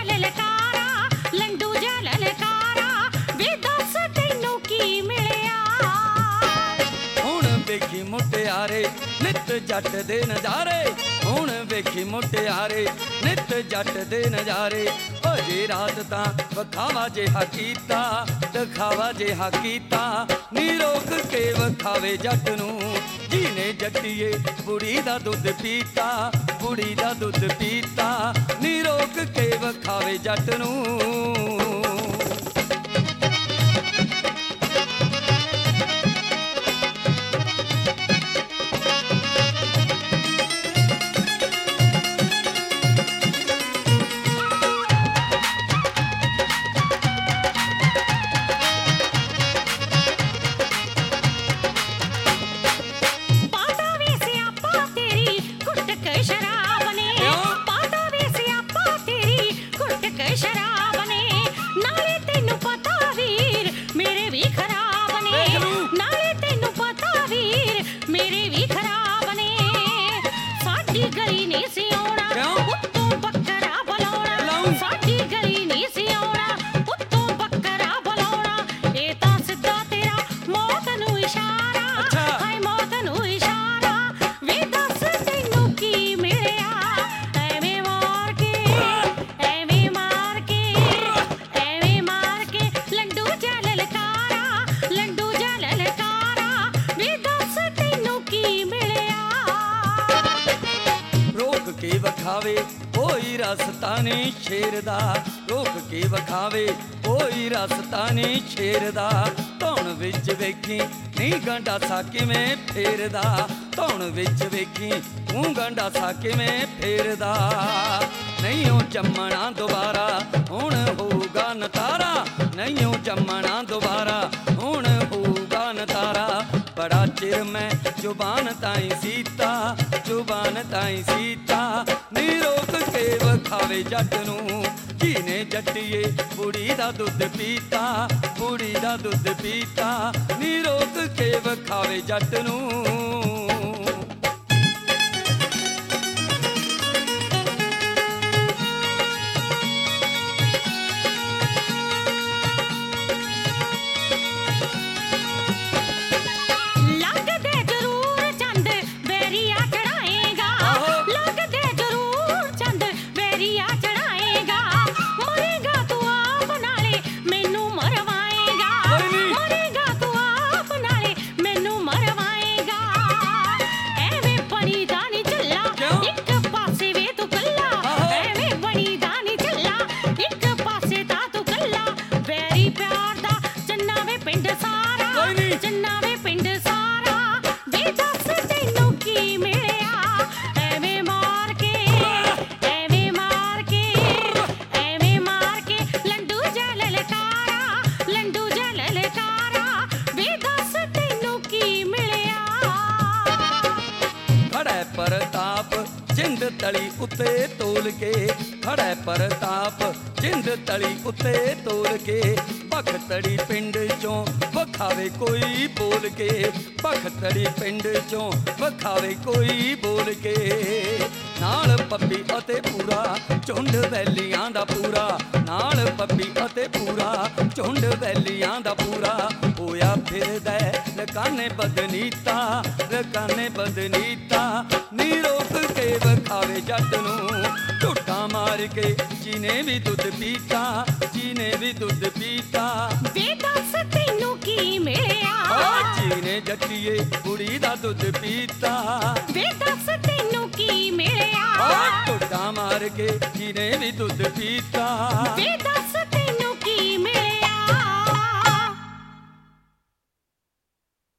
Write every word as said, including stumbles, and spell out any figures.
ਲਲਕਾਰਾ ਲੰਡੂ ਜਾ ਲਲਕਾਰਾ ਵੇ ਦੱਸ ਤੈਨੂੰ ਕੀ ਮਿਲਿਆ। ਹੁਣ ਵੇਖੀ ਮੁਟਿਆਰੇ ਨਿੱਤ ਜੱਟ ਦੇ ਨਜ਼ਾਰੇ ਹੁਣ ਵੇਖੀ ਮੁਟਿਆਰੇ ਨਿੱਤ ਜੱਟ ਦੇ ਨਜ਼ਾਰੇ ਓ ਜੇ ਰਾਤ ਤਾਂ ਵਿਖਾਵਾ ਜਿਹਾ ਕੀਤਾ ਦਿਖਾਵਾ ਜਿਹਾ ਕੀਤਾ ਨੀ ਰੋਕ ਕੇ ਵਿਖਾਵੇ ਜੱਟ ਨੂੰ ਜਿਹਨੇ ਜੱਟੀਏ ਬੁੜੀ ਦਾ ਦੁੱਧ ਪੀਤਾ ਬੁੜੀ ਦਾ ਦੁੱਧ ਪੀਤਾ ਨੀ ਰੋਕ ਕੇ ਵਿਖਾਵੇ ਜੱਟ ਨੂੰ। ਵਿਖਾਵੇ ਕੋਈ ਰਸਤਾ ਨੀ ਸ਼ੇਰ ਦਾ ਰੋਕ ਕੇ ਵਿਖਾਵੇ ਕੋਈ ਰਸਤਾ ਨੀ ਸ਼ੇਰ ਦਾ ਧੌਣ ਵਿੱਚ ਵੇਖੀ ਨੀ ਗੰਡਾਸਾ ਕਿਵੇਂ ਫੇਰਦਾ ਧੌਣ ਵਿੱਚ ਵੇਖੀ ਤੂੰ ਗੰਡਾਸਾ ਕਿਵੇਂ ਫੇਰਦਾ ਨਹੀਂ ਉਹ ਜੰਮਣਾ ਦੁਬਾਰਾ ਹੁਣ ਹੋਊਗਾ ਨਤਾਰਾ ਨਹੀਂ ਉਹ ਜੰਮਣਾ ਦੁਬਾਰਾ ਹੁਣ ਹੋਊਗਾ ਨਤਾਰਾ ਬੜਾ ਚਿਰ ਮੈਂ ਜ਼ੁਬਾਨ ਤਾਈਂ ਸੀਤਾ ਜ਼ੁਬਾਨ ਤਾਈਂ ਸੀਤਾ ਨੀ ਰੋਕ ਕੇ ਵਿਖਾਵੇ ਜੱਟ ਨੂੰ ਜਿਹਨੇ ਜੱਟੀਏ ਬੁੜੀ ਦਾ ਦੁੱਧ ਪੀਤਾ ਬੁੜੀ ਦਾ ਦੁੱਧ ਪੀਤਾ ਨੀ ਰੋਕ ਕੇ ਵਿਖਾਵੇ ਜੱਟ ਨੂੰ। ਪ੍ਰਤਾਪ ਜਿੰਦ ਤਲੀ ਉੱਤੇ ਤੋਲ ਕੇ ਖੜਾ ਪ੍ਰਤਾਪ ਜਿੰਦ ਤਲੀ ਉੱਤੇ ਤੋਲ ਕੇ ਭਖਤੜੀ ਪਿੰਡ ਚੋਂ ਵਿਖਾਵੇ ਕੋਈ ਬੋਲ ਕੇ ਭਖਤੜੀ ਪਿੰਡ ਚੋਂ ਵਿਖਾਵੇ ਕੋਈ ਬੋਲ ਕੇ ਨਾਲ ਪੱਪੀ ਅਤੇ ਪੂਰਾ ਝੁੰਡ ਵੈਲੀਆਂ ਦਾ ਪੂਰਾ ਨਾਲ ਪੱਪੀ ਅਤੇ ਪੂਰਾ ਝੁੰਡ ਵੈਲੀਆਂ ਦਾ ਪੂਰਾ ਹੋਇਆ ਫਿਰਦਾ ਲਕਾਨੇ ਬਦਨੀਤਾ ਲਕਾਨੇ ਬਦਨੀਤਾ ਨੀ ਰੋਕ ਕੇ ਵਿਖਾਵੇ ਜੱਟ ਨੂੰ ਝੂਟਾ ਮਾਰ ਕੇ ਜਿਹਨੇ ਵੀ ਦੁੱਧ ਪੀਤਾ ਜਿਹਨੇ ਵੀ ਦੁੱਧ ਪੀਤਾ ਵੇ ਦੱਸ ਤੈਨੂੰ ਕੀ ਮਿਲਿਆ ਜਿਹਨੇ ਜੱਟੀਏ ਕੁੜੀ ਦਾ ਦੁੱਧ ਪੀਤਾ ਵੇ ਦੱਸ ਤੈਨੂੰ ਕੀ ਮਿਲਿਆ ਝੂਟਾ ਮਾਰ ਕੇ ਜਿਹਨੇ ਵੀ ਦੁੱਧ ਪੀਤਾ ਵੇ